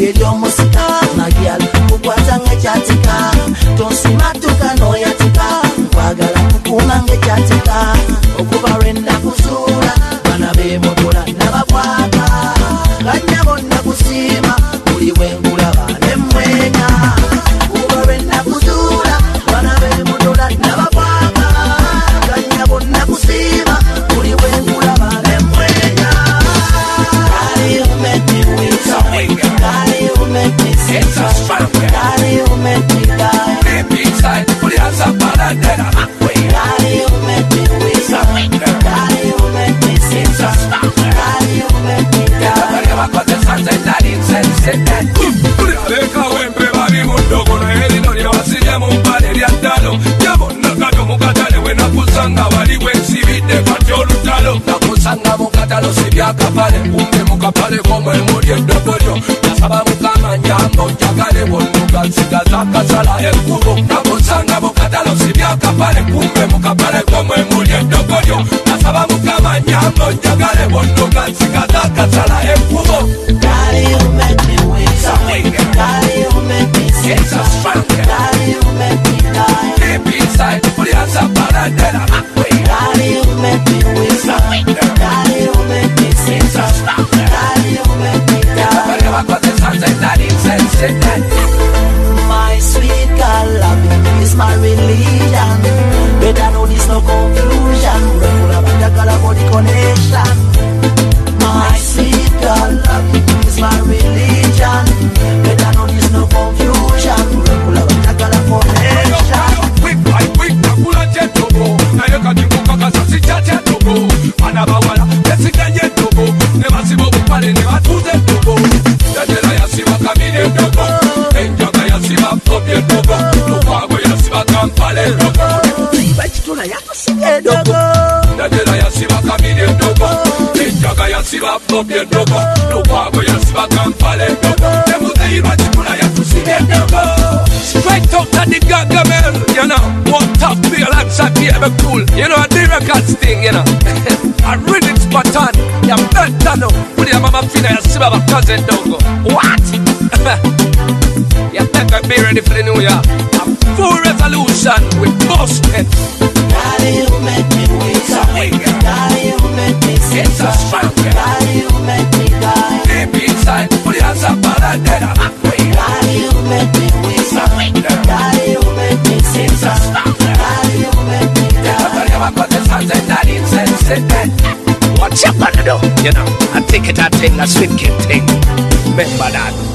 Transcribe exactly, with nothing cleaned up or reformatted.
elyo musika nagyal kukwata ngekyatika tonsimatuka noyatika nkwagala kukuma ngekyatika okuba lwenda kuzuula bana bemotola nababwaka ganya bonna kusiima buli bwengulaba nemwenya okuba lwenda kuzuula bana bemotola nababwaka ganya bonna kusiima buli bwengulaba nemwenya. Daddy, you make me weak. Daddy, you make me sick. Daddy, you make me die. Daddy, you make me weak. Daddy, you make me sick. Daddy, you make me die. Nakusanga mukatalo sibyakapale umbe mukapale komwe muli eddobolyo nasaba mukama nyambo njagale wonnuka nsigaza kasala ekkubo. Nakusanga mukatalo sibyakapale umbe mukapale komwe muli eddobolyo nasaba mukama nyambo njagale wonnuka nsigaza kasala ekkubo. Daddy, you make me weak. Daddy, you make me sick. Daddy, you make me die. Deep inside, fully as a paradela. Daddy, you make me weak. Daddy, you make me sick. Daddy, you make me die. My sweet God, loving is my religion. Better know there's no confusion. Regular Bandagala body connection. My sweet God, loving is my religion. Better know there's no confusion. Regular Bandagala connection. Quick, quick, quick, Nakula Jetobo. Nayoka Timuka Sasicha Jetobo. Anabawala, Jessica Jetobo. Never see what we call it, never do the Tobo. Dadela Yasiva Kamine Tobo. Enjoga Yasiva Tobie Tobo. Lupago Yasiva Kampale Tobo. Ibachituna Yakasige Tobo. Dadela Yasiva Kamine Tobo. Enjoga Yasiva Tobie Tobo. Lupago Yasiva Kampale Tobo. Nemude Ibachituna Yakasige Tobo. Straight out of the Gargamel, you know. One top feel like Saki ever cool. You know, a the records thing, you know. I read it spot on. You're better now. Put your mama feel like you see my cousin Dogo. What? You better be ready for the new year. A full resolution with most heads. Daddy, you make me weak. Daddy, you make me sick. Daddy, you make me die. Deep inside, put your hands up on Daddy, you make me weak. Daddy, you make me sick. Daddy, you make me die. What you gonna do? You know, I think it, I think, a sweet kid thing. Remember that.